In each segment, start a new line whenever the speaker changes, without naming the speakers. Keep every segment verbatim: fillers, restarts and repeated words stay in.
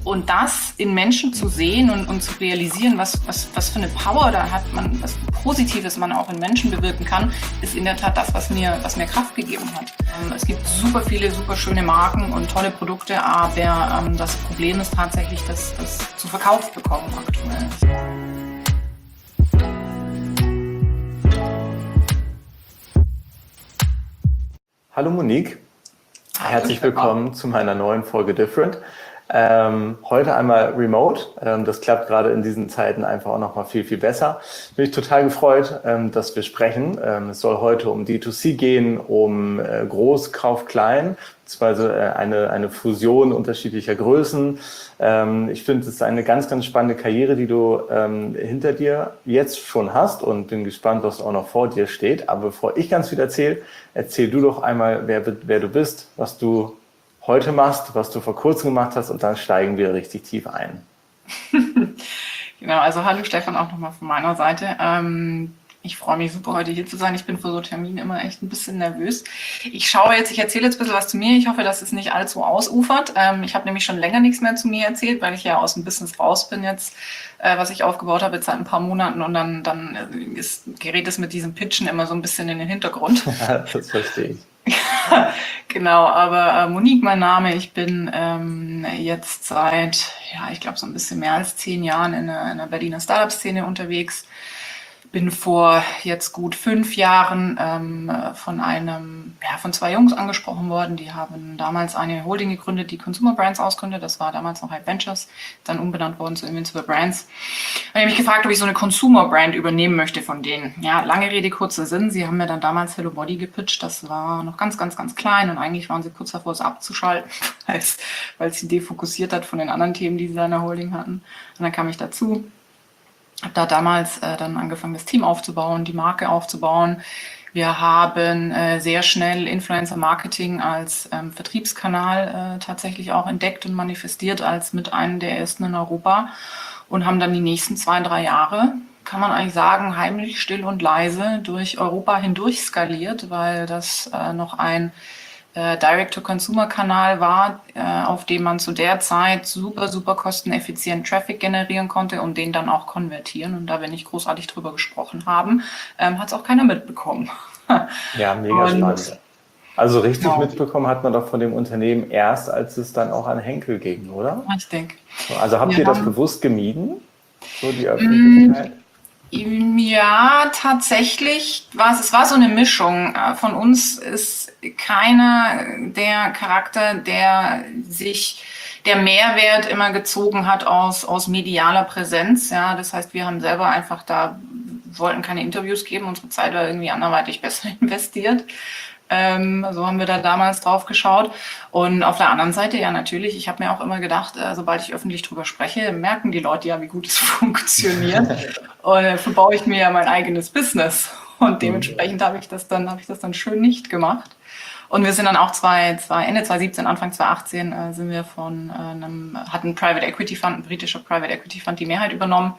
Und das in Menschen zu sehen und, und zu realisieren, was, was, was für eine Power da hat man, was Positives man auch in Menschen bewirken kann, ist in der Tat das, was mir, was mir Kraft gegeben hat. Ähm, es gibt super viele, super schöne Marken und tolle Produkte, aber ähm, das Problem ist tatsächlich, dass das zu Verkauf bekommen aktuell.
Hallo Monique, herzlich willkommen zu meiner neuen Folge Different. Ähm, heute einmal remote, ähm, das klappt gerade in diesen Zeiten einfach auch noch mal viel, viel besser. Bin ich total gefreut, ähm, dass wir sprechen. Ähm, es soll heute um D zwei C gehen, um äh, Groß, Kauf, Klein, beziehungsweise äh, eine, eine Fusion unterschiedlicher Größen. Ähm, ich finde, es ist eine ganz, ganz spannende Karriere, die du ähm, hinter dir jetzt schon hast und bin gespannt, was auch noch vor dir steht. Aber bevor ich ganz viel erzähle, erzähl du doch einmal, wer, wer du bist, was du heute machst, was du vor kurzem gemacht hast, und dann steigen wir richtig tief ein.
Genau, also hallo Stefan auch nochmal von meiner Seite. Ähm, ich freue mich super, heute hier zu sein. Ich bin für so Termine immer echt ein bisschen nervös. Ich schaue jetzt, ich erzähle jetzt ein bisschen was zu mir. Ich hoffe, dass es nicht allzu ausufert. Ähm, ich habe nämlich schon länger nichts mehr zu mir erzählt, weil ich ja aus dem Business raus bin jetzt, äh, was ich aufgebaut habe jetzt seit ein paar Monaten, und dann, dann ist, gerät es mit diesem Pitchen immer so ein bisschen in den Hintergrund.
Das verstehe ich.
Genau, aber äh, Monique mein Name. Ich bin ähm, jetzt seit, ja, ich glaube so ein bisschen mehr als zehn Jahren in der, in der Berliner Startup-Szene unterwegs. Bin vor jetzt gut fünf Jahren ähm, von einem, ja, von zwei Jungs angesprochen worden. Die haben damals eine Holding gegründet, die Consumer Brands ausgründet. Das war damals noch Hype Ventures, dann umbenannt worden zu Invincible Brands. Und ich habe mich gefragt, ob ich so eine Consumer Brand übernehmen möchte von denen. Ja, lange Rede, kurzer Sinn. Sie haben mir dann damals Hello Body gepitcht. Das war noch ganz, ganz, ganz klein, und eigentlich waren sie kurz davor, es abzuschalten, weil es, weil es sie defokussiert hat von den anderen Themen, die sie da in der Holding hatten. Und dann kam ich dazu. Habe da damals äh, dann angefangen, das Team aufzubauen, die Marke aufzubauen. Wir haben äh, sehr schnell Influencer-Marketing als ähm, Vertriebskanal äh, tatsächlich auch entdeckt und manifestiert als mit einem der ersten in Europa, und haben dann die nächsten zwei, drei Jahre, kann man eigentlich sagen, heimlich, still und leise durch Europa hindurch skaliert, weil das äh, noch ein äh, Direct-to-Consumer-Kanal war, äh, auf dem man zu der Zeit super, super kosteneffizient Traffic generieren konnte und den dann auch konvertieren. Und da wir nicht großartig drüber gesprochen haben, ähm, hat es auch keiner mitbekommen.
Ja, mega
Und,
spannend. Also richtig
genau.
mitbekommen hat man doch von dem Unternehmen erst, als es dann auch an Henkel ging, oder?
Ich denke.
Also habt
Wir
ihr das
haben-
bewusst gemieden, so die Öffentlichkeit?
Ja, tatsächlich war es, es war so eine Mischung. Äh, Von uns ist keiner der Charakter, der sich, der Mehrwert immer gezogen hat aus, aus medialer Präsenz. Ja, das heißt, wir haben selber einfach da, wollten keine Interviews geben, unsere Zeit war irgendwie anderweitig besser investiert. Ähm, so haben wir da damals drauf geschaut. Und auf der anderen Seite, ja, natürlich, ich habe mir auch immer gedacht, äh, sobald ich öffentlich drüber spreche, merken die Leute ja, wie gut es funktioniert. Und äh, verbaue ich mir ja mein eigenes Business. Und dementsprechend habe ich das dann, habe ich das dann schön nicht gemacht. Und wir sind dann auch zwei, zwei, Ende zwanzig siebzehn, Anfang zwanzig achtzehn äh, sind wir von äh, einem, hat ein Private Equity Fund, ein britischer Private Equity Fund, die Mehrheit übernommen.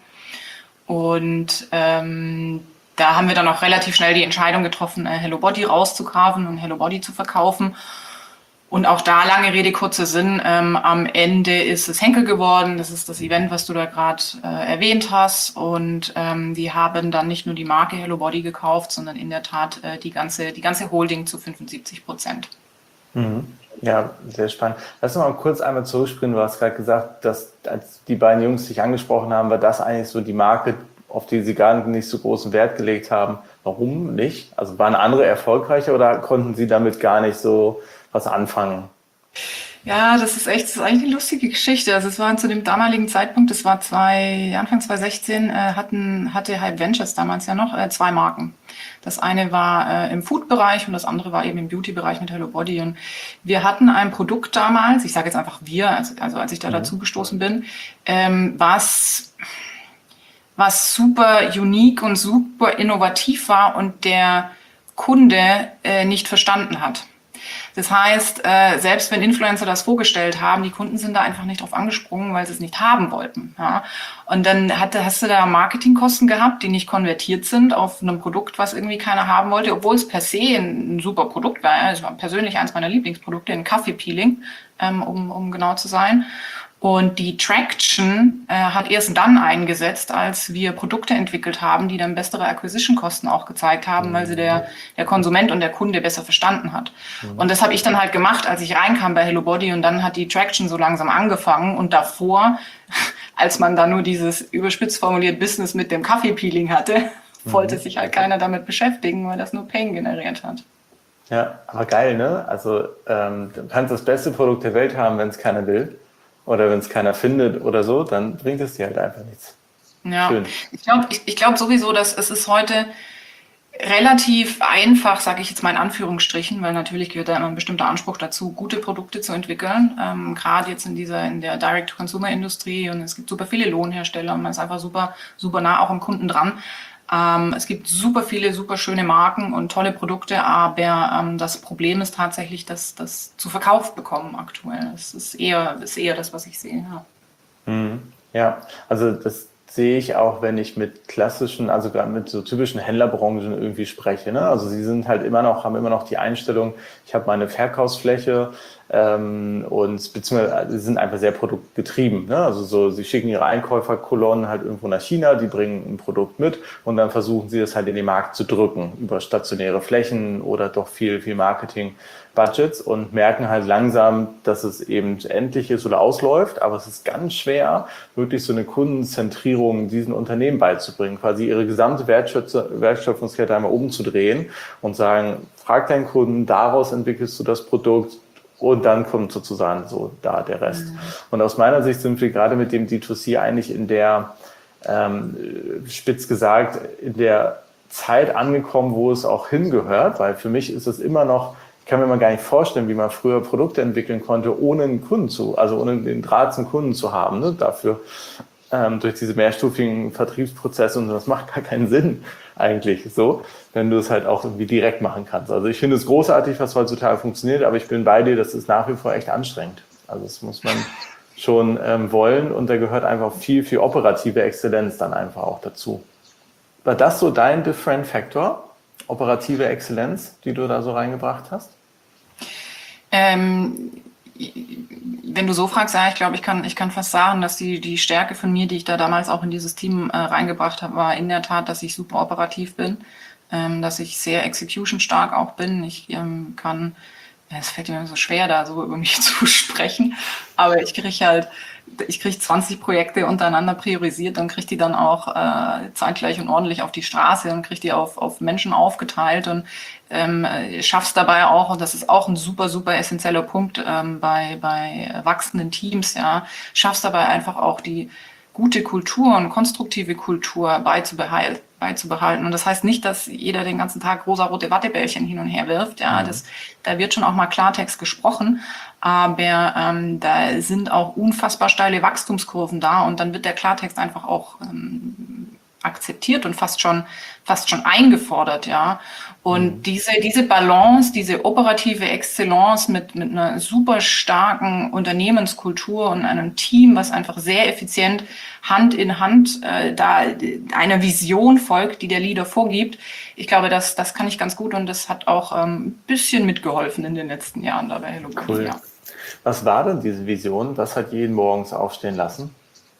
Und ähm, da haben wir dann auch relativ schnell die Entscheidung getroffen, äh, Hello Body rauszukaufen und Hello Body zu verkaufen. Und auch da, lange Rede, kurzer Sinn, ähm, am Ende ist es Henkel geworden. Das ist das Event, was du da gerade äh, erwähnt hast. Und ähm, die haben dann nicht nur die Marke Hello Body gekauft, sondern in der Tat äh, die ganze, die ganze Holding zu fünfundsiebzig Prozent.
Mhm. Ja, sehr spannend. Lass uns mal kurz einmal zurückspringen. Du hast gerade gesagt, dass als die beiden Jungs dich angesprochen haben, war das eigentlich so die Marke, auf die sie gar nicht so großen Wert gelegt haben. Warum nicht? Also waren andere erfolgreicher oder konnten sie damit gar nicht so was anfangen?
Ja, das ist echt, das ist eigentlich eine lustige Geschichte. Also es war zu dem damaligen Zeitpunkt, das war zwei, Anfang zwanzig sechzehn, äh, hatten, hatte Hype Ventures damals ja noch äh, zwei Marken. Das eine war äh, im Food-Bereich und das andere war eben im Beauty-Bereich mit Hello Body. Und wir hatten ein Produkt damals, ich sage jetzt einfach wir, also, also als ich da dazu gestoßen bin, ähm, was, was super unique und super innovativ war und der Kunde äh, nicht verstanden hat. Das heißt, äh, selbst wenn Influencer das vorgestellt haben, die Kunden sind da einfach nicht drauf angesprungen, weil sie es nicht haben wollten. Ja. Und dann hatte, hast du da Marketingkosten gehabt, die nicht konvertiert sind auf einem Produkt, was irgendwie keiner haben wollte, obwohl es per se ein, ein super Produkt war. Ja. Es war persönlich eins meiner Lieblingsprodukte, ein Kaffeepeeling, ähm, um, um genau zu sein. Und die Traction äh, hat erst dann eingesetzt, als wir Produkte entwickelt haben, die dann bessere Acquisition-Kosten auch gezeigt haben, weil sie der, der Konsument und der Kunde besser verstanden hat. Mhm. Und das habe ich dann halt gemacht, als ich reinkam bei HelloBody, und dann hat die Traction so langsam angefangen, und davor, als man da nur dieses überspitzt formuliert Business mit dem Kaffeepeeling hatte, mhm. wollte sich halt keiner damit beschäftigen, weil das nur Pain generiert hat.
Ja, aber geil, ne? Also ähm, du kannst das beste Produkt der Welt haben, wenn es keiner will. Oder wenn es keiner findet oder so, dann bringt es dir halt einfach nichts.
Ja, Schön. ich glaube ich, ich glaub sowieso, dass es ist heute relativ einfach, sage ich jetzt mal in Anführungsstrichen, weil natürlich gehört da immer ein bestimmter Anspruch dazu, gute Produkte zu entwickeln. Ähm, Gerade jetzt in dieser in der Direct-to-Consumer-Industrie, und es gibt super viele Lohnhersteller und man ist einfach super super nah auch am Kunden dran. Ähm, es gibt super viele, super schöne Marken und tolle Produkte, aber ähm, das Problem ist tatsächlich, dass das zu Verkauf bekommen aktuell. Das ist eher, ist eher das, was ich sehe. Ja.
Mhm. Ja, also das sehe ich auch, wenn ich mit klassischen, also gerade mit so typischen Händlerbranchen irgendwie spreche. Ne? Also sie sind halt immer noch, haben immer noch die Einstellung, ich habe meine Verkaufsfläche ähm, und beziehungsweise sie sind einfach sehr produktgetrieben. Ne? Also so, sie schicken ihre Einkäuferkolonnen halt irgendwo nach China, die bringen ein Produkt mit und dann versuchen sie das halt in den Markt zu drücken über stationäre Flächen oder doch viel, viel Marketing. Budgets und merken halt langsam, dass es eben endlich ist oder ausläuft, aber es ist ganz schwer, wirklich so eine Kundenzentrierung diesen Unternehmen beizubringen, quasi ihre gesamte Wertschöpfungskette einmal umzudrehen und sagen, frag deinen Kunden, daraus entwickelst du das Produkt und dann kommt sozusagen so da der Rest. Mhm. Und aus meiner Sicht sind wir gerade mit dem D zwei C eigentlich in der, ähm, spitz gesagt, in der Zeit angekommen, wo es auch hingehört, weil für mich ist es immer noch, ich kann mir mal gar nicht vorstellen, wie man früher Produkte entwickeln konnte, ohne einen Kunden zu, also ohne den Draht zum Kunden zu haben. Ne? Dafür ähm, durch diese mehrstufigen Vertriebsprozesse und so, das macht gar keinen Sinn eigentlich so, wenn du es halt auch irgendwie direkt machen kannst. Also ich finde es großartig, was heutzutage funktioniert, aber ich bin bei dir, das ist nach wie vor echt anstrengend. Also das muss man schon ähm, wollen und da gehört einfach viel, viel operative Exzellenz dann einfach auch dazu. War das so dein Different Factor? Operative Exzellenz, die du da so reingebracht hast?
Ähm, wenn du so fragst, ja, ich glaube, ich kann, ich kann fast sagen, dass die, die Stärke von mir, die ich da damals auch in dieses Team äh, reingebracht habe, war in der Tat, dass ich super operativ bin, ähm, dass ich sehr execution-stark auch bin. Ich ähm, kann, es fällt mir so schwer, da so über mich zu sprechen, aber ich kriege halt, ich kriege zwanzig Projekte untereinander priorisiert und kriege die dann auch äh, zeitgleich und ordentlich auf die Straße und kriege die auf, auf Menschen aufgeteilt und ähm, schaff's dabei auch, und das ist auch ein super, super essentieller Punkt ähm, bei, bei wachsenden Teams, ja, schaff's dabei einfach auch die gute Kultur und konstruktive Kultur beizubehalten. beizubehalten. Und das heißt nicht, dass jeder den ganzen Tag rosa-rote Wattebällchen hin und her wirft. Ja, mhm. das, da wird schon auch mal Klartext gesprochen, aber ähm, da sind auch unfassbar steile Wachstumskurven da und dann wird der Klartext einfach auch ähm, akzeptiert und fast schon, fast schon eingefordert, ja. Und mhm. diese, diese Balance, diese operative Exzellenz mit, mit einer super starken Unternehmenskultur und einem Team, was einfach sehr effizient Hand in Hand äh, da einer Vision folgt, die der Leader vorgibt. Ich glaube, das, das kann ich ganz gut und das hat auch ähm, ein bisschen mitgeholfen in den letzten Jahren da bei HelloBody.
Cool. Ja. Was war denn diese Vision? Was hat jeden morgens aufstehen lassen?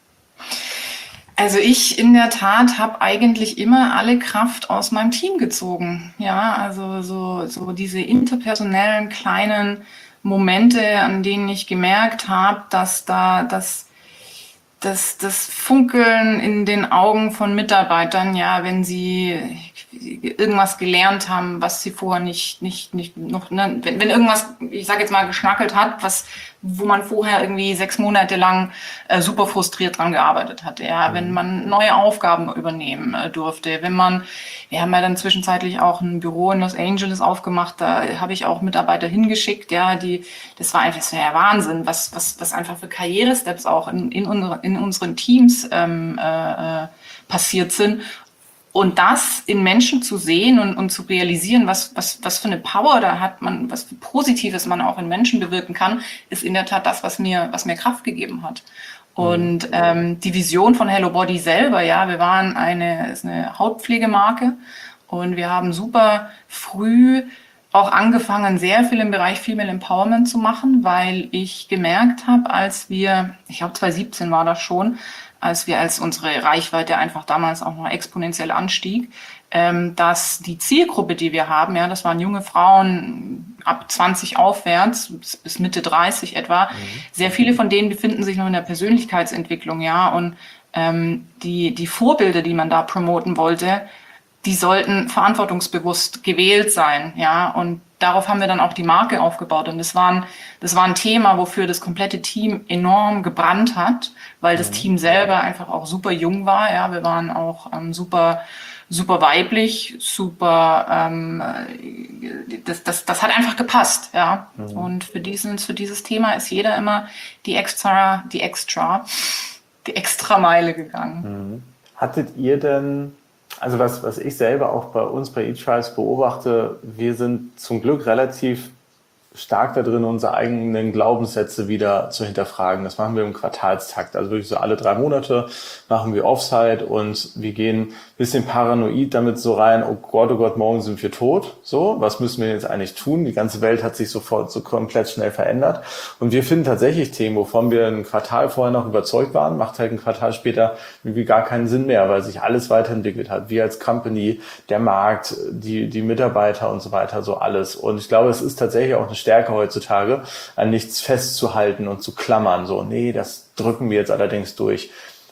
Also ich in der Tat habe eigentlich immer alle Kraft aus meinem Team gezogen. Ja, also so, so diese interpersonellen kleinen Momente, an denen ich gemerkt habe, dass da das, das, das Funkeln in den Augen von Mitarbeitern, ja, wenn sie irgendwas gelernt haben, was sie vorher nicht, nicht, nicht noch, ne, wenn, wenn irgendwas, ich sage jetzt mal, geschnackelt hat, was, wo man vorher irgendwie sechs Monate lang äh, super frustriert dran gearbeitet hat, ja, mhm. wenn man neue Aufgaben übernehmen äh, durfte, wenn man, wir haben ja dann zwischenzeitlich auch ein Büro in Los Angeles aufgemacht, da habe ich auch Mitarbeiter hingeschickt, ja, die, das war einfach, das war ja Wahnsinn, was, was, was einfach für Karrieresteps auch in, in, unsere, in unseren Teams ähm, äh, passiert sind. Und das in Menschen zu sehen und, und zu realisieren, was, was, was für eine Power da hat man, was für Positives man auch in Menschen bewirken kann, ist in der Tat das, was mir, was mir Kraft gegeben hat. Und ähm, die Vision von HelloBody selber, ja, wir waren eine, ist eine Hautpflegemarke und wir haben super früh auch angefangen, sehr viel im Bereich Female Empowerment zu machen, weil ich gemerkt habe, als wir, ich glaube zwanzig siebzehn war das schon, als wir, als unsere Reichweite einfach damals auch noch exponentiell anstieg, ähm, dass die Zielgruppe, die wir haben, ja, das waren junge Frauen ab zwanzig aufwärts, bis, bis Mitte dreißig etwa, mhm. sehr viele von denen befinden sich noch in der Persönlichkeitsentwicklung, ja, und ähm, die, die Vorbilder, die man da promoten wollte, die sollten verantwortungsbewusst gewählt sein, ja, und darauf haben wir dann auch die Marke aufgebaut und das war ein, das war ein Thema, wofür das komplette Team enorm gebrannt hat, weil das mhm. Team selber einfach auch super jung war, ja, wir waren auch ähm, super, super weiblich, super, ähm, das, das, das hat einfach gepasst, ja, mhm. und für diesen, für dieses Thema ist jeder immer die extra, die extra, die extra Meile gegangen.
Mhm. Hattet ihr denn Also was, was ich selber auch bei uns bei eTrials beobachte, wir sind zum Glück relativ stark da drin, unsere eigenen Glaubenssätze wieder zu hinterfragen. Das machen wir im Quartalstakt. Also wirklich so alle drei Monate machen wir Offsite und wir gehen ein bisschen paranoid damit so rein, oh Gott, oh Gott, morgen sind wir tot. So, was müssen wir jetzt eigentlich tun? Die ganze Welt hat sich sofort so komplett schnell verändert. Und wir finden tatsächlich Themen, wovon wir ein Quartal vorher noch überzeugt waren, macht halt ein Quartal später irgendwie gar keinen Sinn mehr, weil sich alles weiterentwickelt hat. Wir als Company, der Markt, die, die Mitarbeiter und so weiter, so alles. Und ich glaube, es ist tatsächlich auch eine Stärke heutzutage, an nichts festzuhalten und zu klammern. So, nee, das drücken wir jetzt allerdings durch.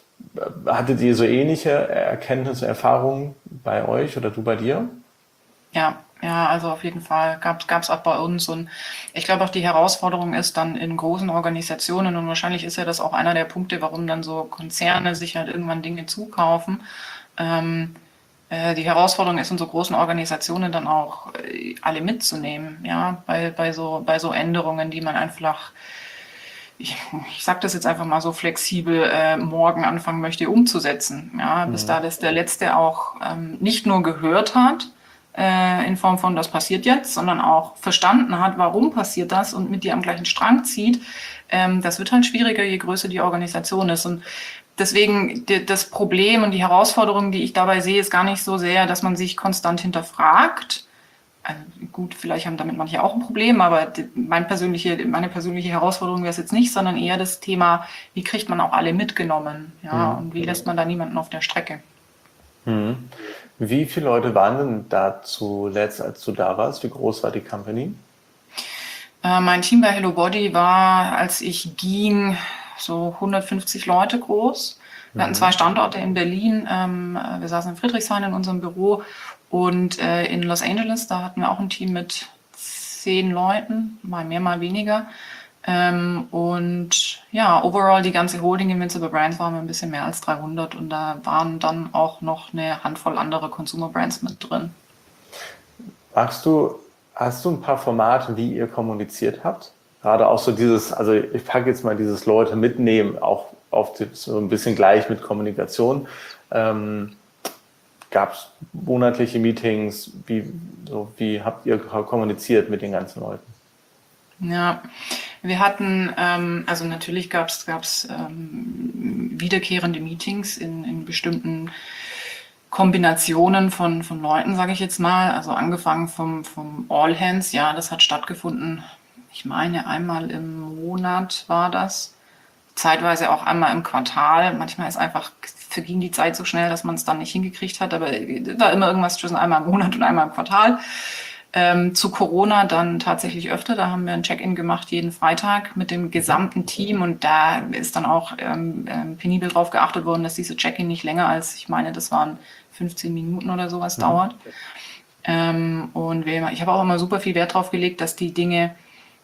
Hattet ihr so ähnliche Erkenntnisse, Erfahrungen bei euch oder du bei dir?
Ja, ja, also auf jeden Fall gab es auch bei uns. Und ich glaube auch die Herausforderung ist dann in großen Organisationen, und wahrscheinlich ist ja das auch einer der Punkte, warum dann so Konzerne sich halt irgendwann Dinge zukaufen. Ähm, Die Herausforderung ist, in so großen Organisationen dann auch alle mitzunehmen, ja, bei, bei, so, bei so Änderungen, die man einfach, ich, ich sage das jetzt einfach mal so flexibel, äh, morgen anfangen möchte umzusetzen, ja, bis mhm. da das der Letzte auch ähm, nicht nur gehört hat, äh, in Form von, das passiert jetzt, sondern auch verstanden hat, warum passiert das und mit dir am gleichen Strang zieht. Ähm, das wird halt schwieriger, je größer die Organisation ist. Und deswegen das Problem und die Herausforderung, die ich dabei sehe, ist gar nicht so sehr, dass man sich konstant hinterfragt. Also gut, vielleicht haben damit manche auch ein Problem, aber mein persönliche, meine persönliche Herausforderung wäre es jetzt nicht, sondern eher das Thema, wie kriegt man auch alle mitgenommen, ja, mhm. und wie lässt man da niemanden auf der Strecke.
Mhm. Wie viele Leute waren denn da zuletzt, als du da warst? Wie groß war die Company?
Äh, mein Team bei Hello Body war, als ich ging, so hundertfünfzig Leute groß. Wir mhm. hatten zwei Standorte in Berlin. Ähm, wir saßen in Friedrichshain in unserem Büro und äh, in Los Angeles, da hatten wir auch ein Team mit zehn Leuten, mal mehr, mal weniger. Ähm, und ja, overall die ganze Holding Invincible Brands waren wir ein bisschen mehr als dreihundert und da waren dann auch noch eine Handvoll andere Consumer Brands mit drin.
Magst du, hast du ein paar Formate, wie ihr kommuniziert habt? Gerade auch so dieses, also ich packe jetzt mal dieses Leute mitnehmen, auch auf die, so ein bisschen gleich mit Kommunikation. Ähm, Gab es monatliche Meetings? Wie, so, wie habt ihr kommuniziert mit den ganzen Leuten?
Ja, wir hatten, ähm, also natürlich gab es gab's, ähm, wiederkehrende Meetings in, in bestimmten Kombinationen von, von Leuten, sage ich jetzt mal. Also angefangen vom, vom All Hands, ja, das hat stattgefunden. Ich meine, einmal im Monat war das, zeitweise auch einmal im Quartal. Manchmal ist einfach, verging die Zeit so schnell, dass man es dann nicht hingekriegt hat, aber da immer irgendwas zwischen einmal im Monat und einmal im Quartal. Ähm, zu Corona dann tatsächlich öfter, da haben wir ein Check-in gemacht jeden Freitag mit dem gesamten Team und da ist dann auch ähm, ähm, penibel drauf geachtet worden, dass diese Check-in nicht länger als, ich meine, das waren fünfzehn Minuten oder sowas mhm. dauert. Ähm, und wir, ich habe auch immer super viel Wert drauf gelegt, dass die Dinge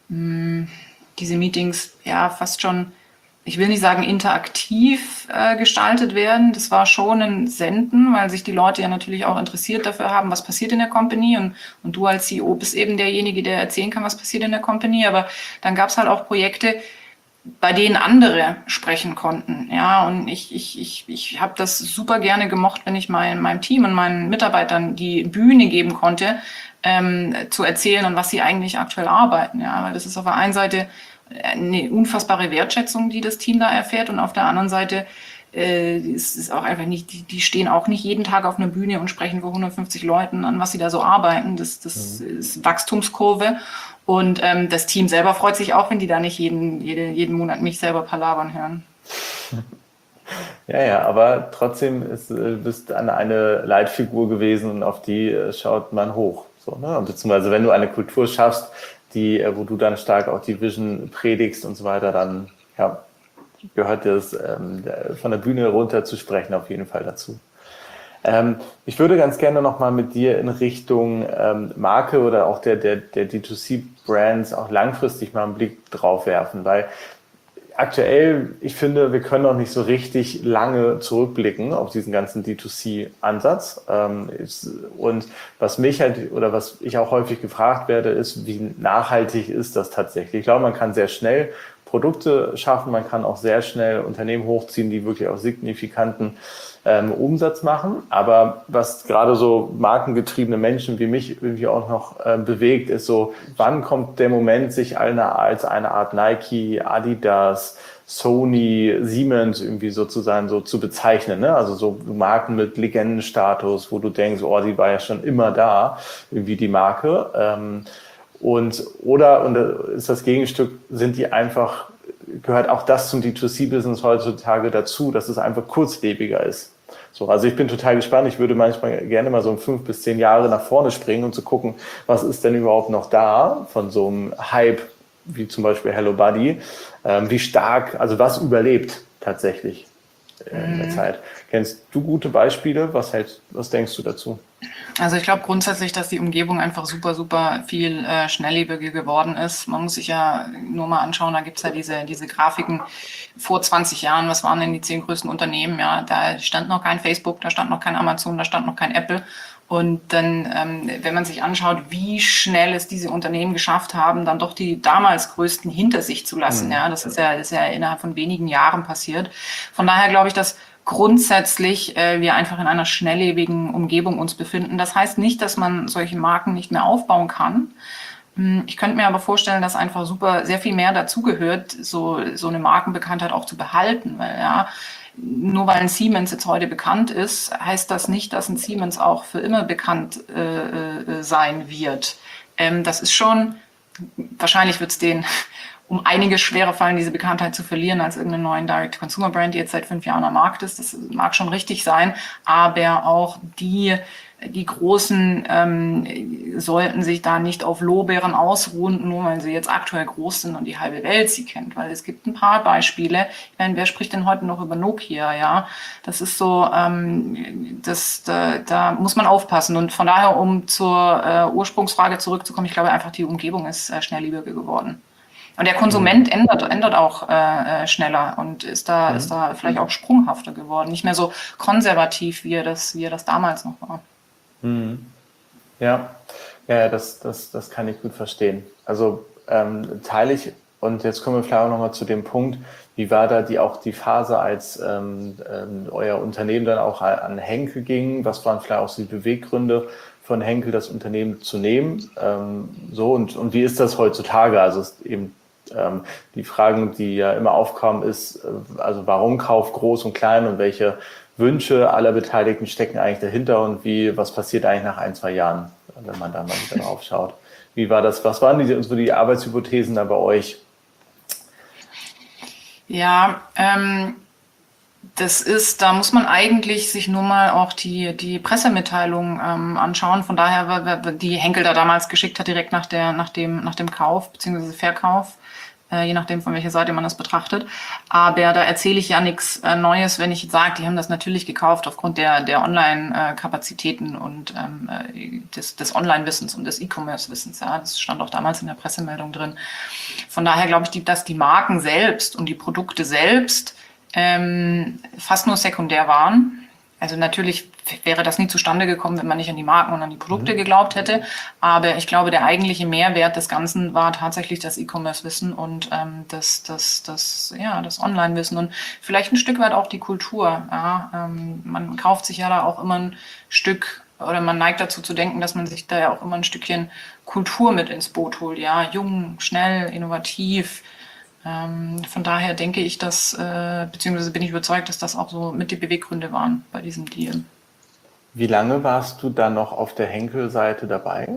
diese Meetings ja fast schon, ich will nicht sagen interaktiv äh, gestaltet werden. Das war schon ein Senden, weil sich die Leute ja natürlich auch interessiert dafür haben, was passiert in der Company. Und, und du als C E O bist eben derjenige, der erzählen kann, was passiert in der Company. Aber dann gab es halt auch Projekte, bei denen andere sprechen konnten. Ja, und ich, ich, ich, ich habe das super gerne gemocht, wenn ich mein, meinem Team und meinen Mitarbeitern die Bühne geben konnte, ähm, zu erzählen, an was sie eigentlich aktuell arbeiten. Ja, weil das ist auf der einen Seite eine unfassbare Wertschätzung, die das Team da erfährt und auf der anderen Seite äh, es ist auch einfach nicht, die, die stehen auch nicht jeden Tag auf einer Bühne und sprechen vor hundertfünfzig Leuten, an was sie da so arbeiten. Das, das mhm. ist Wachstumskurve. Und ähm, das Team selber freut sich auch, wenn die da nicht jeden, jede, jeden Monat mich selber palabern hören.
Ja, ja, aber trotzdem ist, du bist eine, eine Leitfigur gewesen und auf die schaut man hoch. So, ne? Beziehungsweise wenn du eine Kultur schaffst, die, wo du dann stark auch die Vision predigst und so weiter, dann ja, gehört das ähm, von der Bühne runter zu sprechen auf jeden Fall dazu. Ähm, ich würde ganz gerne nochmal mit dir in Richtung ähm, Marke oder auch der, der, der D zwei C-Brands auch langfristig mal einen Blick drauf werfen, weil aktuell, ich finde, wir können noch nicht so richtig lange zurückblicken auf diesen ganzen D zwei C-Ansatz. Ähm, und was mich halt oder was ich auch häufig gefragt werde, ist, wie nachhaltig ist das tatsächlich? Ich glaube, man kann sehr schnell Produkte schaffen, man kann auch sehr schnell Unternehmen hochziehen, die wirklich auch signifikanten ähm, Umsatz machen. Aber was gerade so markengetriebene Menschen wie mich irgendwie auch noch äh, bewegt, ist so, wann kommt der Moment, sich eine, als eine Art Nike, Adidas, Sony, Siemens irgendwie sozusagen so zu bezeichnen, ne? Also so Marken mit Legendenstatus, wo du denkst, oh, die war ja schon immer da, irgendwie die Marke. Ähm, Und, oder, und das ist das Gegenstück, sind die einfach, gehört auch das zum D zwei C-Business heutzutage dazu, dass es einfach kurzlebiger ist. So, also ich bin total gespannt. Ich würde manchmal gerne mal so um fünf bis zehn Jahre nach vorne springen, um zu gucken, was ist denn überhaupt noch da von so einem Hype, wie zum Beispiel Hello Buddy, ähm, wie stark, also was überlebt tatsächlich in der Zeit. Kennst du gute Beispiele? Was hältst, was denkst du dazu?
Also ich glaube grundsätzlich, dass die Umgebung einfach super, super viel äh, schnelllebiger geworden ist. Man muss sich ja nur mal anschauen, da gibt's ja diese, diese Grafiken vor zwanzig Jahren, was waren denn die zehn größten Unternehmen? Ja, da stand noch kein Facebook, da stand noch kein Amazon, da stand noch kein Apple. Und dann, ähm, wenn man sich anschaut, wie schnell es diese Unternehmen geschafft haben, dann doch die damals größten hinter sich zu lassen. Mhm. Ja, das ist ja, das ist ja innerhalb von wenigen Jahren passiert. Von daher glaube ich, dass grundsätzlich äh, wir einfach in einer schnelllebigen Umgebung uns befinden. Das heißt nicht, dass man solche Marken nicht mehr aufbauen kann. Ich könnte mir aber vorstellen, dass einfach super sehr viel mehr dazugehört, so so eine Markenbekanntheit auch zu behalten, weil ja nur weil ein Siemens jetzt heute bekannt ist, heißt das nicht, dass ein Siemens auch für immer bekannt äh, äh, sein wird. Ähm, das ist schon, wahrscheinlich wird es denen um einiges schwerer fallen, diese Bekanntheit zu verlieren, als irgendeinen neuen Direct-to-Consumer-Brand, die jetzt seit fünf Jahren am Markt ist. Das mag schon richtig sein, aber auch die Die großen ähm, sollten sich da nicht auf Lorbeeren ausruhen, nur weil sie jetzt aktuell groß sind und die halbe Welt sie kennt. Weil es gibt ein paar Beispiele. Ich meine, wer spricht denn heute noch über Nokia? Ja, das ist so, ähm, das, da, da muss man aufpassen. Und von daher, um zur äh, Ursprungsfrage zurückzukommen, ich glaube einfach, die Umgebung ist äh, schnelllebiger geworden. Und der Konsument mhm. ändert, ändert auch äh, schneller und ist da, mhm. ist da vielleicht auch sprunghafter geworden. Nicht mehr so konservativ, wie er das, wie er das damals noch war.
Mhm. Ja, ja, das, das, das kann ich gut verstehen. Also ähm, teile ich, und jetzt kommen wir vielleicht auch nochmal zu dem Punkt, wie war da die auch die Phase, als ähm, ähm, euer Unternehmen dann auch an Henkel ging? Was waren vielleicht auch so die Beweggründe von Henkel, das Unternehmen zu nehmen? Ähm, so und, und wie ist das heutzutage? Also ist eben ähm, die Fragen, die ja immer aufkommen, ist, äh, also warum Kauf groß und klein und welche Wünsche aller Beteiligten stecken eigentlich dahinter und wie, was passiert eigentlich nach ein, zwei Jahren, wenn man da mal wieder drauf schaut? Wie war das? Was waren die, so die Arbeitshypothesen da bei euch?
Ja, ähm, das ist, da muss man eigentlich sich nur mal auch die, die Pressemitteilung ähm, anschauen. Von daher, die Henkel da damals geschickt hat, direkt nach der, nach dem, nach dem Kauf bzw. Verkauf, äh, je nachdem, von welcher Seite man das betrachtet. Aber da erzähle ich ja nichts äh, Neues, wenn ich sage, die haben das natürlich gekauft aufgrund der, der Online-Kapazitäten und ähm, des, des Online-Wissens und des E-Commerce-Wissens. Ja, das stand auch damals in der Pressemeldung drin. Von daher glaube ich, die, dass die Marken selbst und die Produkte selbst ähm, fast nur sekundär waren. Also natürlich wäre das nie zustande gekommen, wenn man nicht an die Marken und an die Produkte geglaubt hätte. Aber ich glaube, der eigentliche Mehrwert des Ganzen war tatsächlich das E-Commerce-Wissen und ähm, das, das, das, ja, das Online-Wissen und vielleicht ein Stück weit auch die Kultur. Ja, ähm, man kauft sich ja da auch immer ein Stück oder man neigt dazu zu denken, dass man sich da ja auch immer ein Stückchen Kultur mit ins Boot holt. Ja, jung, schnell, innovativ. Ähm, von daher denke ich, dass, äh, beziehungsweise bin ich überzeugt, dass das auch so mit die Beweggründe waren bei diesem Deal.
Wie lange warst du dann noch auf der Henkel-Seite dabei?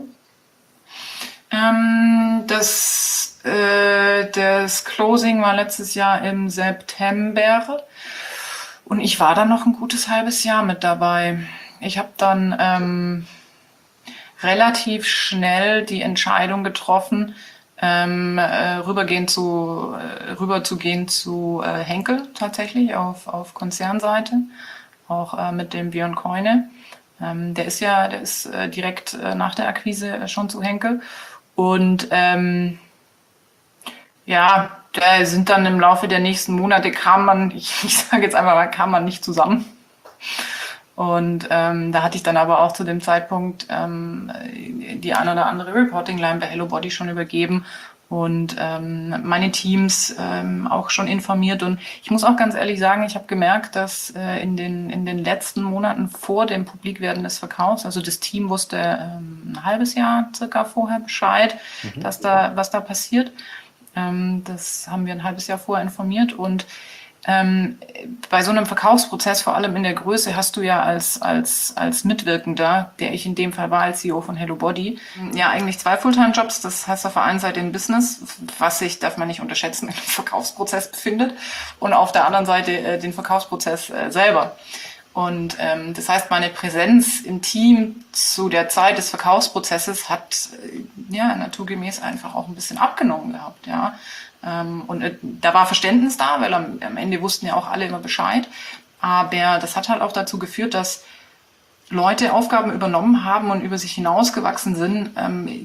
Ähm, das, äh, das Closing war letztes Jahr im September und ich war dann noch ein gutes halbes Jahr mit dabei. Ich habe dann ähm, relativ schnell die Entscheidung getroffen, ähm, äh, rübergehen zu, äh, rüber zu gehen zu äh, Henkel tatsächlich auf, auf Konzernseite, auch äh, mit dem Björn Keune. Ähm, der ist ja, der ist äh, direkt äh, nach der Akquise äh, schon zu Henkel. Und ähm, ja, da sind dann im Laufe der nächsten Monate kam man, ich, ich sage jetzt einfach mal, kam man nicht zusammen. Und ähm, da hatte ich dann aber auch zu dem Zeitpunkt ähm, die eine oder andere Reporting-Line bei HelloBody schon übergeben und ähm, meine Teams ähm, auch schon informiert. Und ich muss auch ganz ehrlich sagen, ich habe gemerkt, dass äh, in, den, in den letzten Monaten vor dem Publikwerden des Verkaufs, also das Team wusste ähm, ein halbes Jahr circa vorher Bescheid, mhm. dass da, was da passiert. Ähm, das haben wir ein halbes Jahr vorher informiert und Ähm, bei so einem Verkaufsprozess, vor allem in der Größe, hast du ja als, als, als Mitwirkender, der ich in dem Fall war, als C E O von HelloBody, ja eigentlich zwei Fulltime-Jobs. Das heißt auf der einen Seite ein Business, was sich, darf man nicht unterschätzen, im Verkaufsprozess befindet und auf der anderen Seite äh, den Verkaufsprozess äh, selber. Und ähm, das heißt, meine Präsenz im Team zu der Zeit des Verkaufsprozesses hat äh, ja naturgemäß einfach auch ein bisschen abgenommen gehabt, ja. Ähm, und äh, da war Verständnis da, weil am, am Ende wussten ja auch alle immer Bescheid. Aber das hat halt auch dazu geführt, dass Leute Aufgaben übernommen haben und über sich hinausgewachsen sind ähm,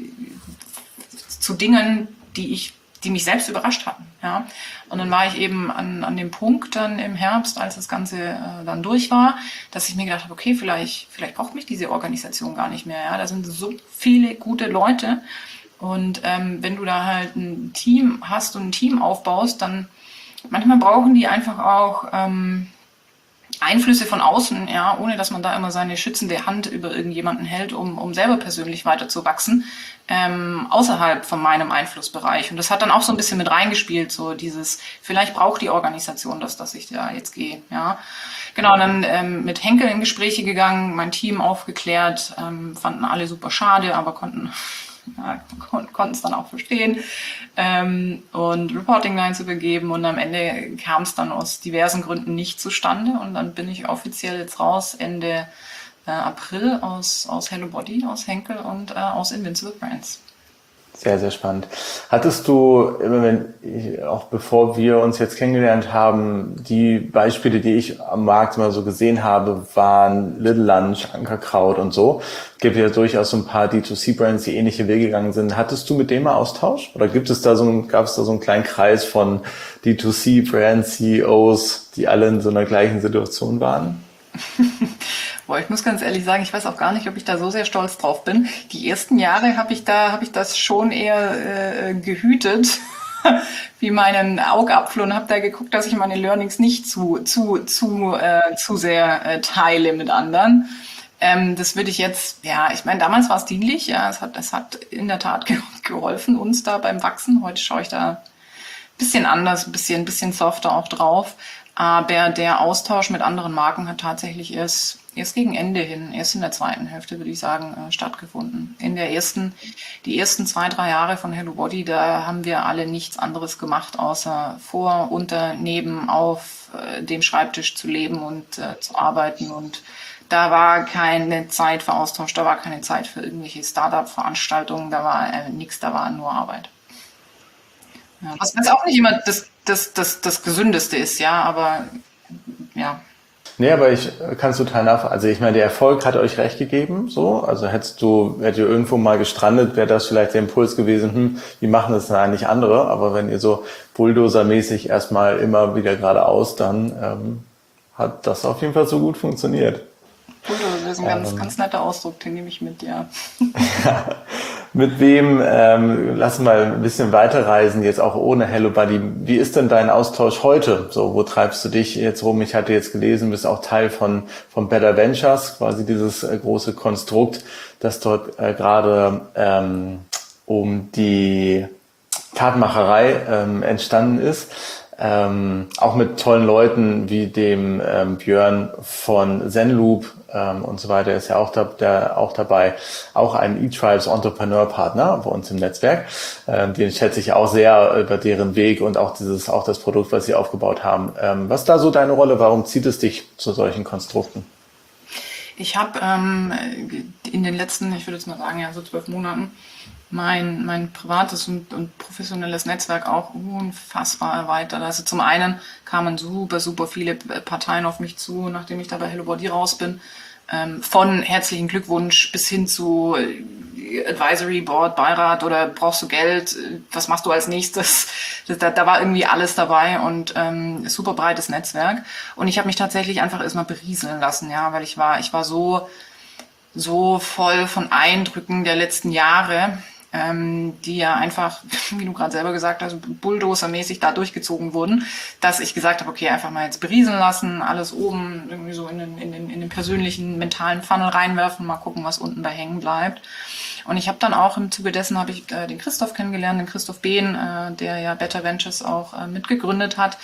zu Dingen, die ich die mich selbst überrascht hatten. Ja. Und dann war ich eben an, an dem Punkt dann im Herbst, als das Ganze äh, dann durch war, dass ich mir gedacht habe, okay, vielleicht, vielleicht braucht mich diese Organisation gar nicht mehr. Ja. Da sind so viele gute Leute. Und ähm, wenn du da halt ein Team hast und ein Team aufbaust, dann manchmal brauchen die einfach auch ähm, Einflüsse von außen, ja, ohne dass man da immer seine schützende Hand über irgendjemanden hält, um, um selber persönlich weiterzuwachsen, ähm, außerhalb von meinem Einflussbereich. Und das hat dann auch so ein bisschen mit reingespielt, so dieses, vielleicht braucht die Organisation das, dass ich da jetzt gehe, ja. Genau, dann ähm, mit Henkel in Gespräche gegangen, mein Team aufgeklärt, ähm, fanden alle super schade, aber konnten ja, kon konnten es dann auch verstehen ähm, und Reporting-Lines übergeben und am Ende kam es dann aus diversen Gründen nicht zustande und dann bin ich offiziell jetzt raus Ende äh, April aus, aus HelloBody, aus Henkel und äh, aus Invincible Brands.
Sehr, sehr spannend. Hattest du, immer wenn ich, auch bevor wir uns jetzt kennengelernt haben, die Beispiele, die ich am Markt immer so gesehen habe, waren Little Lunch, Ankerkraut und so. Es gibt ja durchaus so ein paar D zwei C-Brands, die ähnliche Wege gegangen sind. Hattest du mit dem mal Austausch? Oder gibt es da so ein, gab es da so einen kleinen Kreis von D zwei C-Brand-C E Os, die alle in so einer gleichen Situation waren?
Boah, ich muss ganz ehrlich sagen, ich weiß auch gar nicht, ob ich da so sehr stolz drauf bin. Die ersten Jahre habe ich da, habe ich das schon eher äh, gehütet, wie meinen Augapfel und habe da geguckt, dass ich meine Learnings nicht zu zu zu äh, zu sehr äh, teile mit anderen. Ähm, das würde ich jetzt, ja, ich meine, damals war es dienlich, ja, es hat, es hat in der Tat ge geholfen uns da beim Wachsen. Heute schaue ich da ein bisschen anders, ein bisschen, ein bisschen softer auch drauf. Aber der Austausch mit anderen Marken hat tatsächlich erst, erst gegen Ende hin, erst in der zweiten Hälfte, würde ich sagen, äh, stattgefunden. In der ersten, die ersten zwei, drei Jahre von HelloBody, da haben wir alle nichts anderes gemacht, außer vor, unter, neben, auf äh, dem Schreibtisch zu leben und äh, zu arbeiten. Und da war keine Zeit für Austausch, da war keine Zeit für irgendwelche Startup-Veranstaltungen, da war äh, nichts, da war nur Arbeit. Ja, was was auch nicht immer das, das, das, das Gesündeste ist, ja, aber ja.
Nee, aber ich kann es total nachvollziehen. Also ich meine, der Erfolg hat euch recht gegeben, so. Also hättest du, hättet ihr irgendwo mal gestrandet, wäre das vielleicht der Impuls gewesen, hm, wie machen das denn eigentlich andere? Aber wenn ihr so Bulldozer-mäßig erstmal immer wieder geradeaus, dann ähm, hat das auf jeden Fall so gut funktioniert.
Bulldozer ist ein ganz, ähm, ganz netter Ausdruck, den nehme ich mit, ja.
Ja. Mit wem, ähm, lass mal ein bisschen weiterreisen, jetzt auch ohne HelloBody. Wie ist denn dein Austausch heute? So, wo treibst du dich jetzt rum? Ich hatte jetzt gelesen, du bist auch Teil von, von Better Ventures, quasi dieses äh, große Konstrukt, das dort äh, gerade ähm, um die Tatmacherei ähm, entstanden ist. Ähm, auch mit tollen Leuten wie dem ähm, Björn von Zenloop ähm, und so weiter ist ja auch, da, der, auch dabei. Auch ein eTribes Entrepreneur Partner bei uns im Netzwerk. Ähm, den schätze ich auch sehr über deren Weg und auch dieses, auch das Produkt, was sie aufgebaut haben. Ähm, was ist da so deine Rolle? Warum zieht es dich zu solchen Konstrukten?
Ich habe ähm, in den letzten, ich würde jetzt mal sagen, ja, so zwölf Monaten mein, mein privates und, und professionelles Netzwerk auch unfassbar erweitert. Also zum einen kamen super, super viele Parteien auf mich zu, nachdem ich da bei Hello Body raus bin. Ähm, von herzlichen Glückwunsch bis hin zu Advisory Board, Beirat oder brauchst du Geld, was machst du als nächstes? Da, da war irgendwie alles dabei und ähm, super breites Netzwerk. Und ich habe mich tatsächlich einfach erstmal berieseln lassen, ja, weil ich war, ich war so, so voll von Eindrücken der letzten Jahre, ähm, die ja einfach, wie du gerade selber gesagt hast, bulldosermäßig da durchgezogen wurden, dass ich gesagt habe, okay, einfach mal jetzt berieseln lassen, alles oben irgendwie so in den, in den, in den persönlichen, mentalen Funnel reinwerfen, mal gucken, was unten da hängen bleibt. Und ich habe dann auch im Zuge dessen habe ich äh, den Christoph kennengelernt, den Christoph Behn, äh, der ja Better Ventures auch äh, mitgegründet hat.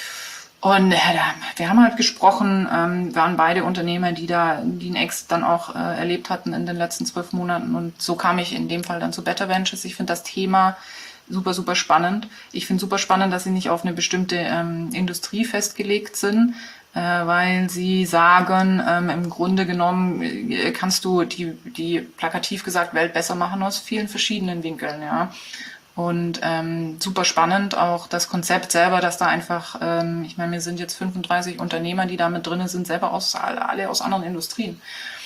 Und äh, wir haben halt gesprochen, ähm, waren beide Unternehmer, die da, die einen Exit dann auch äh, erlebt hatten in den letzten zwölf Monaten. Und so kam ich in dem Fall dann zu Better Ventures. Ich finde das Thema super, super spannend. Ich finde super spannend, dass sie nicht auf eine bestimmte ähm, Industrie festgelegt sind, äh, weil sie sagen, ähm, im Grunde genommen äh, kannst du die, die plakativ gesagt Welt besser machen aus vielen verschiedenen Winkeln, ja. Und ähm, super spannend auch das Konzept selber, dass da einfach, ähm, ich meine, wir sind jetzt fünfunddreißig Unternehmer, die da mit drin sind, selber aus alle aus anderen Industrien.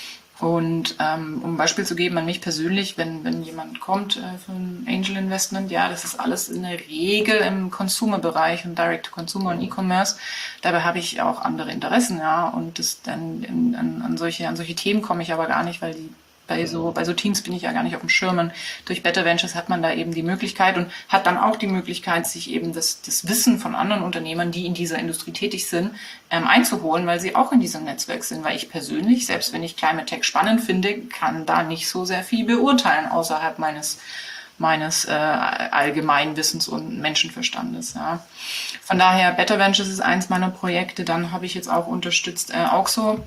Und ähm, um ein Beispiel zu geben an mich persönlich, wenn wenn jemand kommt äh, für ein Angel Investment, ja, das ist alles in der Regel im Consumer-Bereich und Direct-to-Consumer und E-Commerce. Dabei habe ich auch andere Interessen, ja, und das dann in, an, an solche an solche Themen komme ich aber gar nicht, weil die Bei so, bei so Teams bin ich ja gar nicht auf dem Schirm. Und durch Better Ventures hat man da eben die Möglichkeit und hat dann auch die Möglichkeit, sich eben das, das Wissen von anderen Unternehmern, die in dieser Industrie tätig sind, ähm, einzuholen, weil sie auch in diesem Netzwerk sind. Weil ich persönlich, selbst wenn ich Climate Tech spannend finde, kann da nicht so sehr viel beurteilen außerhalb meines meines äh, Allgemeinwissens und Menschenverstandes. Ja. Von daher, Better Ventures ist eins meiner Projekte. Dann habe ich jetzt auch unterstützt äh, Auxo,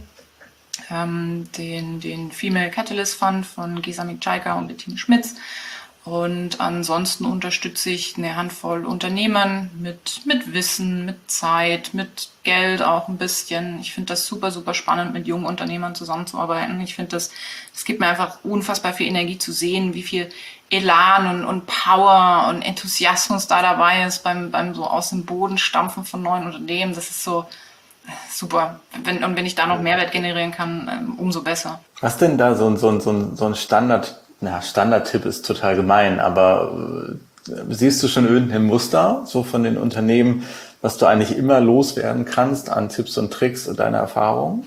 Ähm, den, den Female Catalyst Fund von Gesa Mikchaika und Bettine Schmitz. Und ansonsten unterstütze ich eine Handvoll Unternehmen mit, mit Wissen, mit Zeit, mit Geld auch ein bisschen. Ich finde das super, super spannend, mit jungen Unternehmern zusammenzuarbeiten. Ich finde das, es gibt mir einfach unfassbar viel Energie zu sehen, wie viel Elan und, und Power und Enthusiasmus da dabei ist beim, beim so aus dem Boden stampfen von neuen Unternehmen. Das ist so, super. Wenn, und wenn ich da noch Mehrwert generieren kann, ähm, umso besser.
Was denn da so ein, so ein, so ein, so ein Standard, na, Standardtipp ist total gemein, aber äh, siehst du schon irgendein Muster so von den Unternehmen, was du eigentlich immer loswerden kannst an Tipps und Tricks und deiner Erfahrung?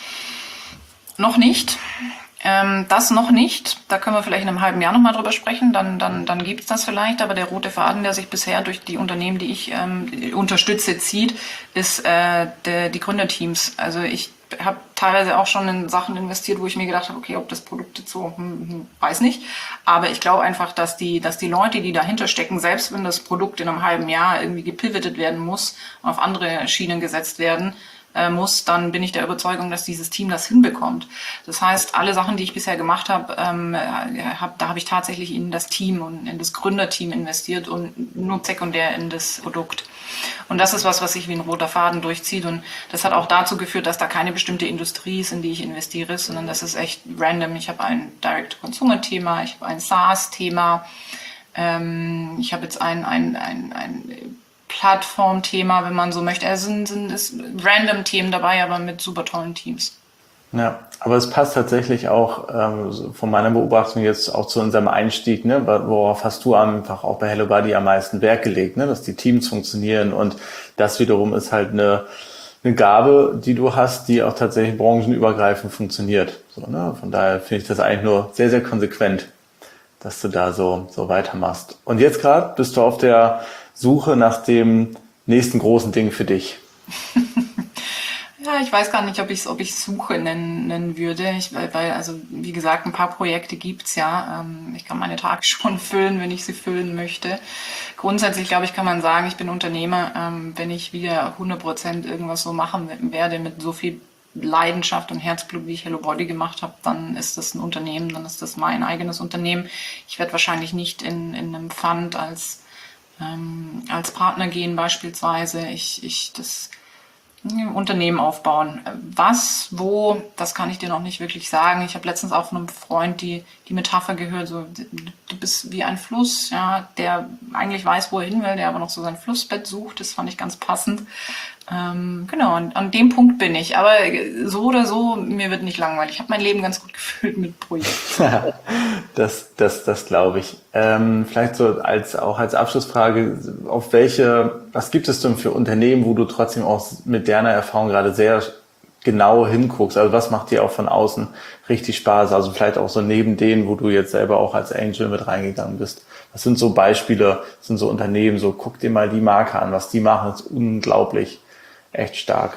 Noch nicht. Ähm, das noch nicht. Da können wir vielleicht in einem halben Jahr nochmal drüber sprechen. Dann, dann, dann gibt es das vielleicht. Aber der rote Faden, der sich bisher durch die Unternehmen, die ich ähm, unterstütze, zieht, ist äh, der, die Gründerteams. Also ich habe teilweise auch schon in Sachen investiert, wo ich mir gedacht habe, okay, ob das Produkt jetzt so, hm, hm, weiß nicht. Aber ich glaube einfach, dass die, dass die Leute, die dahinter stecken, selbst wenn das Produkt in einem halben Jahr irgendwie gepivotet werden muss, auf andere Schienen gesetzt werden, muss, dann bin ich der Überzeugung, dass dieses Team das hinbekommt. Das heißt, alle Sachen, die ich bisher gemacht habe, ähm, hab, da habe ich tatsächlich in das Team und in das Gründerteam investiert und nur sekundär in das Produkt. Und das ist was, was sich wie ein roter Faden durchzieht. Und das hat auch dazu geführt, dass da keine bestimmte Industrie ist, in die ich investiere, sondern das ist echt random. Ich habe ein Direct-to-Consumer-Thema, ich habe ein SaaS-Thema, ähm, ich habe jetzt ein, ein, ein, ein Plattformthema, wenn man so möchte. Es sind, sind ist random Themen dabei, aber mit super tollen Teams.
Ja, aber es passt tatsächlich auch ähm, von meiner Beobachtung jetzt auch zu unserem Einstieg, ne? Worauf hast du einfach auch bei Hello Body am meisten Wert gelegt, ne? Dass die Teams funktionieren und das wiederum ist halt eine, eine Gabe, die du hast, die auch tatsächlich branchenübergreifend funktioniert. So, ne? Von daher finde ich das eigentlich nur sehr, sehr konsequent, dass du da so, so weitermachst. Und jetzt gerade bist du auf der Suche nach dem nächsten großen Ding für dich.
Ja, ich weiß gar nicht, ob ich es ob ich's Suche nennen, nennen würde. Ich, weil, weil, also wie gesagt, ein paar Projekte gibt's ja. Ähm, ich kann meine Tage schon füllen, wenn ich sie füllen möchte. Grundsätzlich, glaube ich, kann man sagen, ich bin Unternehmer. Ähm, wenn ich wieder hundert Prozent irgendwas so machen werde mit so viel Leidenschaft und Herzblut, wie ich Hello Body gemacht habe, dann ist das ein Unternehmen, dann ist das mein eigenes Unternehmen. Ich werde wahrscheinlich nicht in, in einem Fund als, ähm, als Partner gehen beispielsweise. Ich, ich, das Unternehmen aufbauen. Was, wo, das kann ich dir noch nicht wirklich sagen. Ich habe letztens auch von einem Freund die, die Metapher gehört, so, du bist wie ein Fluss, ja, der eigentlich weiß, wo er hin will, der aber noch so sein Flussbett sucht. Das fand ich ganz passend. Ähm, genau, an, an dem Punkt bin ich. Aber so oder so, mir wird nicht langweilig. Ich habe mein Leben ganz gut gefüllt mit Projekten.
Das, das, das glaube ich. Ähm, vielleicht so als auch als Abschlussfrage, auf welche, was gibt es denn für Unternehmen, wo du trotzdem auch mit deiner Erfahrung gerade sehr genau hinguckst? Also was macht dir auch von außen richtig Spaß? Also vielleicht auch so neben denen, wo du jetzt selber auch als Angel mit reingegangen bist. Was sind so Beispiele, was sind so Unternehmen, so guck dir mal die Marke an, was die machen, ist unglaublich, echt stark.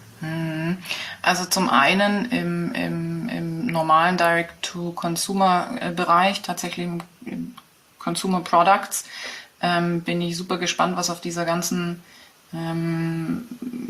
Also zum einen im, im, im normalen Direct-to-Consumer-Bereich, tatsächlich im, im Consumer Products, ähm, bin ich super gespannt, was auf dieser ganzen ähm,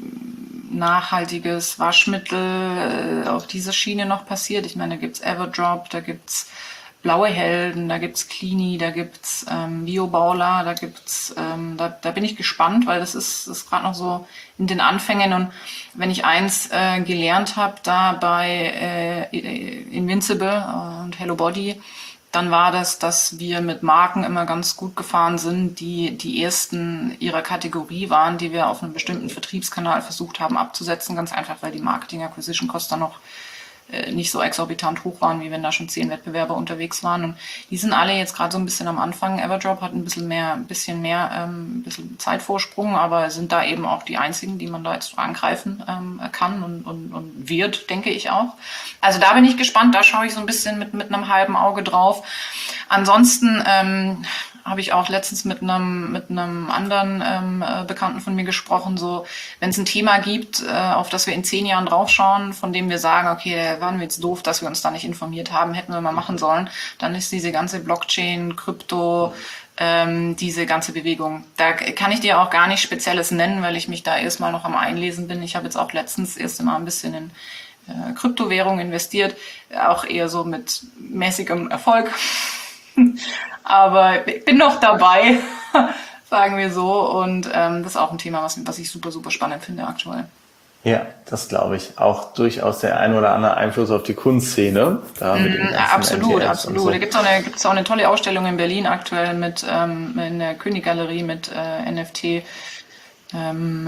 nachhaltiges Waschmittel äh, auf dieser Schiene noch passiert. Ich meine, da gibt's Everdrop, da gibt's Blaue Helden, da gibt's Cleany, da gibt's ähm, Biobaula, da gibt's, ähm, da, da bin ich gespannt, weil das ist, ist gerade noch so in den Anfängen. Und wenn ich eins äh, gelernt habe, da bei äh, Invincible und Hello Body, dann war das, dass wir mit Marken immer ganz gut gefahren sind, die die ersten ihrer Kategorie waren, die wir auf einem bestimmten Vertriebskanal versucht haben abzusetzen, ganz einfach, weil die Marketing-Acquisition-Kosten dann noch nicht so exorbitant hoch waren, wie wenn da schon zehn Wettbewerber unterwegs waren. Und die sind alle jetzt gerade so ein bisschen am Anfang. Everdrop hat ein bisschen mehr, ein bisschen mehr, ähm, ein bisschen Zeitvorsprung, aber sind da eben auch die einzigen, die man da jetzt angreifen ähm, kann und, und, und wird, denke ich auch. Also da bin ich gespannt, da schaue ich so ein bisschen mit, mit einem halben Auge drauf. Ansonsten ähm, habe ich auch letztens mit einem mit einem anderen ähm, Bekannten von mir gesprochen, so wenn es ein Thema gibt, äh, auf das wir in zehn Jahren draufschauen, von dem wir sagen, okay, da waren wir jetzt doof, dass wir uns da nicht informiert haben, hätten wir mal machen sollen, dann ist diese ganze Blockchain, Krypto, ähm, diese ganze Bewegung. Da kann ich dir auch gar nichts Spezielles nennen, weil ich mich da erstmal noch am Einlesen bin. Ich habe jetzt auch letztens erst mal ein bisschen in äh, Kryptowährung investiert, auch eher so mit mäßigem Erfolg. Aber ich bin noch dabei, sagen wir so. Und ähm, das ist auch ein Thema, was, was ich super, super spannend finde aktuell.
Ja, das glaube ich. Auch durchaus der ein oder andere Einfluss auf die Kunstszene. Da mit den
Mm,
ganzen
absolut,
N F Ts
absolut.
und so.
Da gibt es auch, eine- gibt's auch eine tolle Ausstellung in Berlin aktuell mit ähm, in der Königgalerie mit äh, N F T ähm,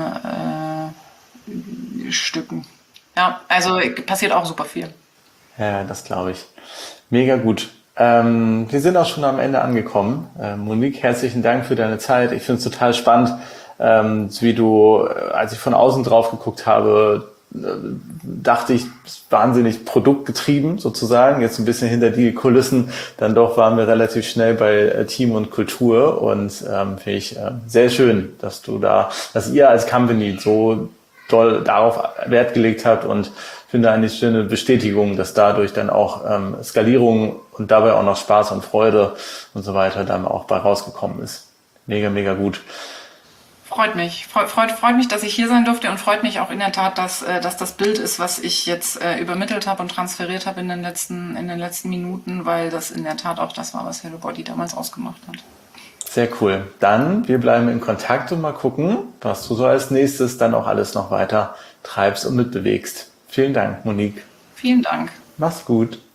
äh, Stücken. Ja, also passiert auch super viel.
Ja, das glaube ich. Mega gut. Ähm, wir sind auch schon am Ende angekommen. Äh, Monique, herzlichen Dank für deine Zeit. Ich finde es total spannend, ähm, wie du, äh, als ich von außen drauf geguckt habe, äh, dachte ich, wahnsinnig produktgetrieben sozusagen. Jetzt ein bisschen hinter die Kulissen. Dann doch waren wir relativ schnell bei äh, Team und Kultur und ähm, finde ich äh, sehr schön, dass du da, dass ihr als Company so doll darauf Wert gelegt habt und finde eine schöne Bestätigung, dass dadurch dann auch ähm, Skalierung und dabei auch noch Spaß und Freude und so weiter dann auch bei rausgekommen ist. Mega, mega gut.
Freut mich. Freut, freut, freut mich, dass ich hier sein durfte und freut mich auch in der Tat, dass, äh, dass das Bild ist, was ich jetzt äh, übermittelt habe und transferiert habe in den letzten, in den letzten Minuten, weil das in der Tat auch das war, was Hello Body damals ausgemacht hat.
Sehr cool. Dann, wir bleiben in Kontakt und mal gucken, was du so als nächstes dann auch alles noch weiter treibst und mitbewegst. Vielen Dank, Monique.
Vielen Dank.
Mach's gut.